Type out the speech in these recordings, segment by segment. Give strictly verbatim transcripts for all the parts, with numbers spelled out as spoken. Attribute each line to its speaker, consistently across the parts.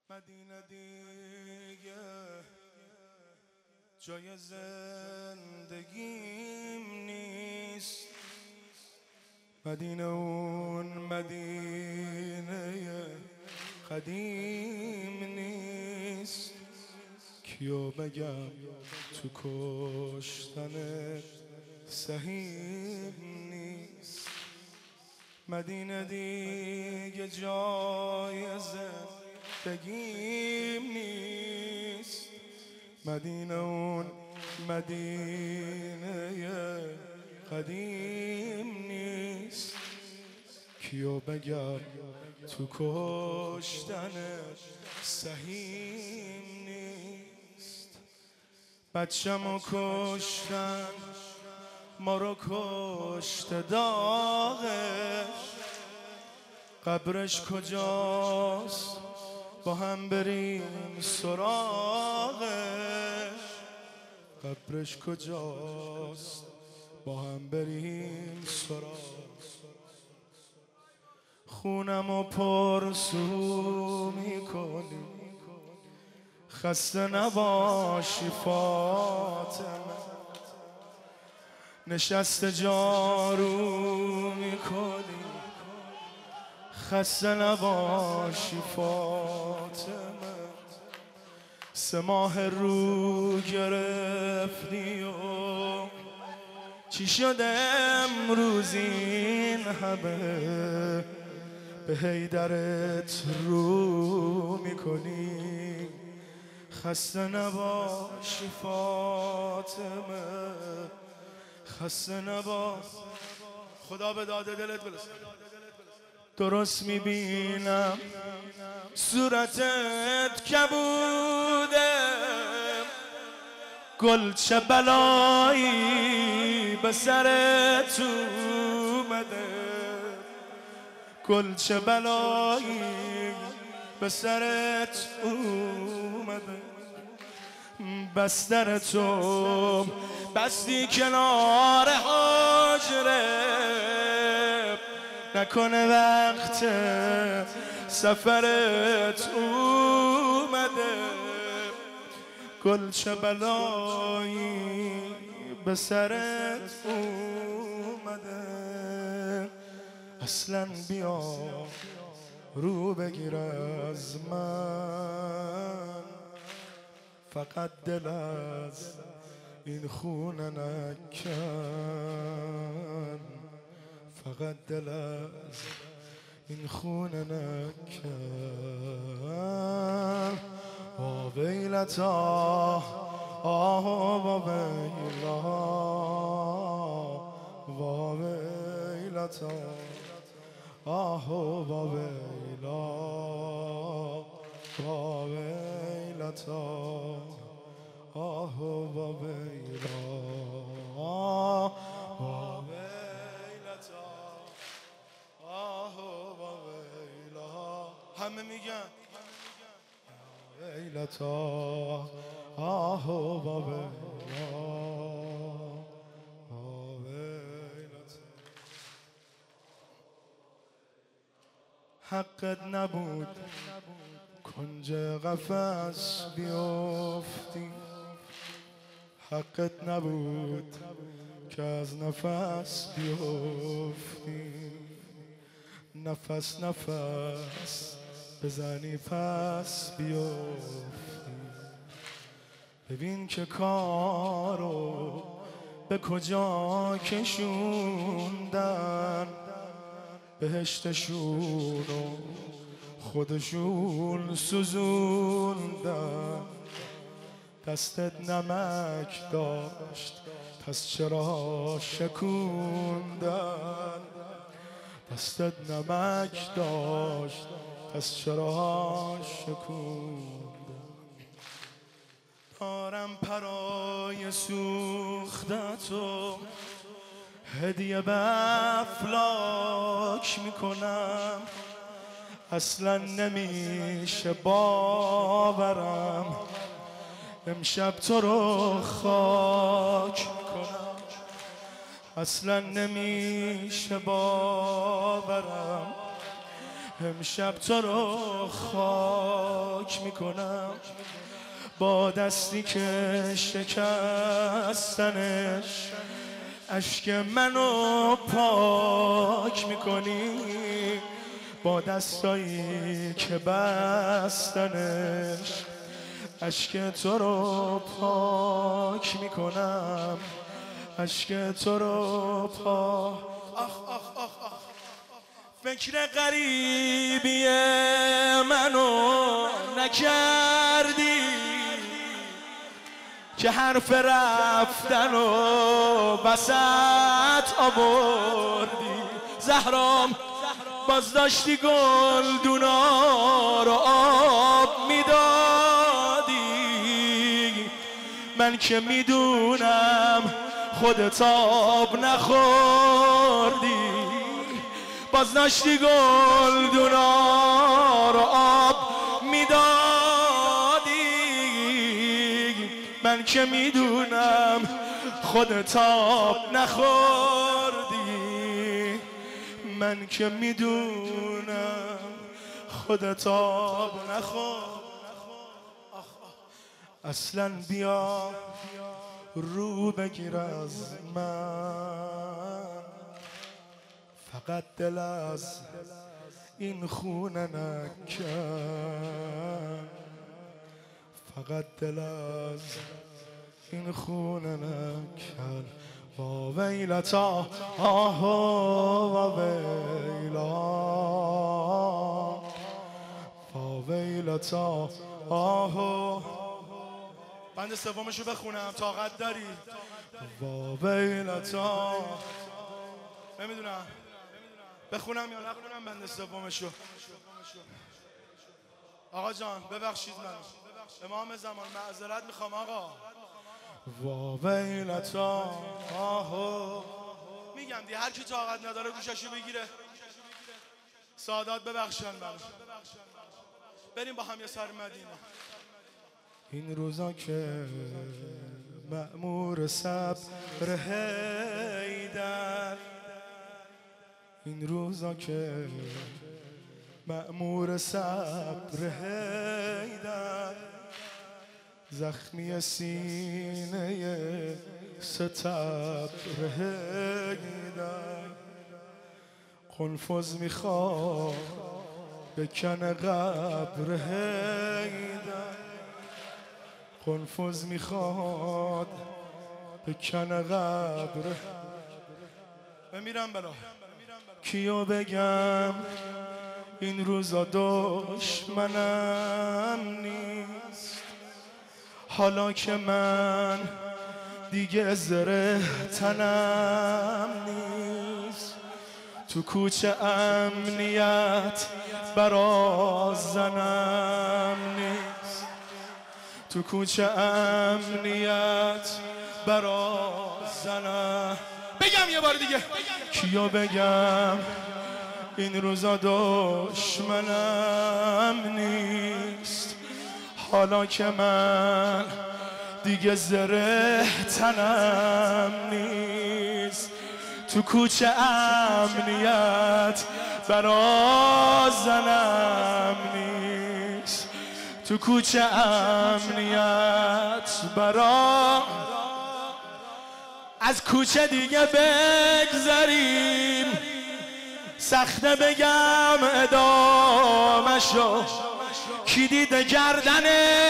Speaker 1: مدینه دیگه جای زندگیم نیست. مدینه اون مدینه قدیم نیست. کیو بگم تو کشتن سهیم نیست. مدینه دیگه جای زندگیم نیست. مدینه اون مدینه قدیم نیست. کیو بگم تو کشتن سهیم نیست. بچه‌مو کشتن ما رو کشت داغش. قبرش کجاست با هم بریم سراغش. قبرش کجاست با هم بریم سراغش. خونمو پرسو میکنی خسته نباشی فاطمه. نشست جارو میکنی خسته نباشی فاطمه. سه ماه رو گرفتی و چی شده امروز این همه به حیدرت رو میکنی. خسته نباشی فاطمه، خسته نباش. خدا به داده دلت برسه. درست میبینم صورتت کبوده. گل چه بلایی به سرت اومده. گل چه بلایی به سرت اومده. بسترتو بستی کنار حاجره. نکنه وقت سفرت اومده. گل چه بلایی به سرت اومده. اصلا بیا رو بگیر از من. فقط دل از این خونه نکن. فقط دل از این خونه نکن. آه ویلتا آه و ویلا و ویلتا آه و ویلا و ویلتا آه و ویلا و ویلتا آه و ویلا. همه میگن ویلتا آه و ویلا و ویلتا. حقت نبود کنج قفس بیافتی. حقت نبود که از نفس بیافتی. نفس نفس بزنی پس بیافتی. ببین که کارو به کجا کشوندن. بهشتشونو خودشون سوزوندن. دستت نمک داشت پس چرا شکوندن. دستت نمک داشت پس چرا شکوندن. دارم پرای سوختتو هدیه به افلاک میکنم. اصلا نمیشه باورم امشب تو رو خاک میکنم. اصلا نمیشه باورم امشب تو رو خاک میکنم با دستی که شکستنش اشک منو پاک میکنی با دستایی که بستنش اشک تو رو پاک میکنم اشک تو رو پاک آخ آخ آخ آخ فکر غریبی منو نکردی که حرف رفتن و وسط آوردی زهرام باز داشتی گلدونا رو آب میدادی من که میدونم خودت آب نخوردی باز داشتی گلدونا رو آب میدادی من که میدونم خودت آب نخوردی من که میدونم خودت آب نخورد اصلا بیا رو بگیر از من فقط دل از این خونه نکن فقط دل از این خونه نکن وا ویلتا آه وا ویلا وا ویلتا آه بند سومشو بخونم طاقت داری وا ویلتا نمیدونم بخونم یا نخونم بند سومشو آقا جان ببخشید منو امام زمان معذرت میخوام آقا وا ویلتا آهو میگم دی هر کی طاقت نداره گوششو بگیره سادات ببخشن منو بریم با هم یه سر مدینه این روزا که مأمور صبر حیدر این روزا که مأمور صبر حیدر زخمی سینه ستبر حیدر قنفذ میخواد بکن قبر حیدر قنفذ میخواد بکن قبر بمیرم بلا کیو بگم این روزا دشمنم نیست حالا که من دیگه زره تنم نیست تو کوچه امنیت برا زنم نیست تو کوچه امنیت برا زنم بگم یه بار دیگه کیو بگم این روزا دشمنم نیست حالا که من دیگه زره تنم نیست تو کوچه امنیت برا زنم نیست تو کوچه امنیت برا از کوچه دیگه بگذریم سخته بگم ادامشو کی دیده گردن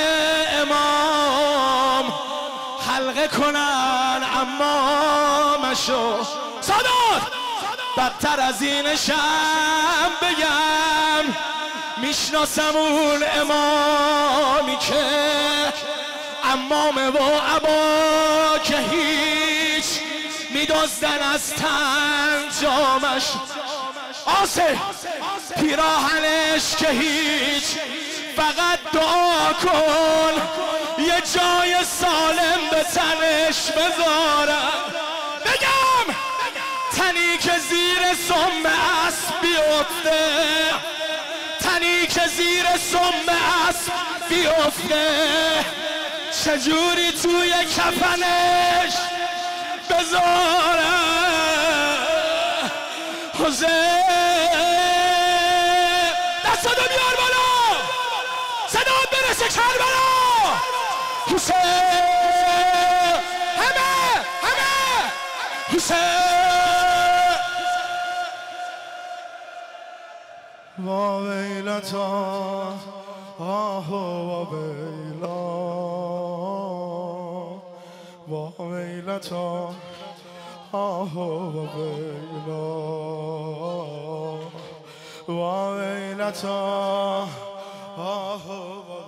Speaker 1: امام حلقه کنن امامشو سادات بدتر از اینشم بگم میشناسم اون امامی که امامه و عبا که هیچ میدازدن از تنجامش آسه پیراهنش که هیچ فقط دعا کن یه جای سالم به تنش بذارم بگم تنی که زیر سم اسب بیفته تنی که زیر سم اسب بیفته چجوری توی کفنش بذارم حسین بیار بالا، صدا برسه کربلا. حسین همه همه حسین.
Speaker 2: وا ویلتا آه وا ویلا وا ویلتا آه وا ویلا وا ویلتا آه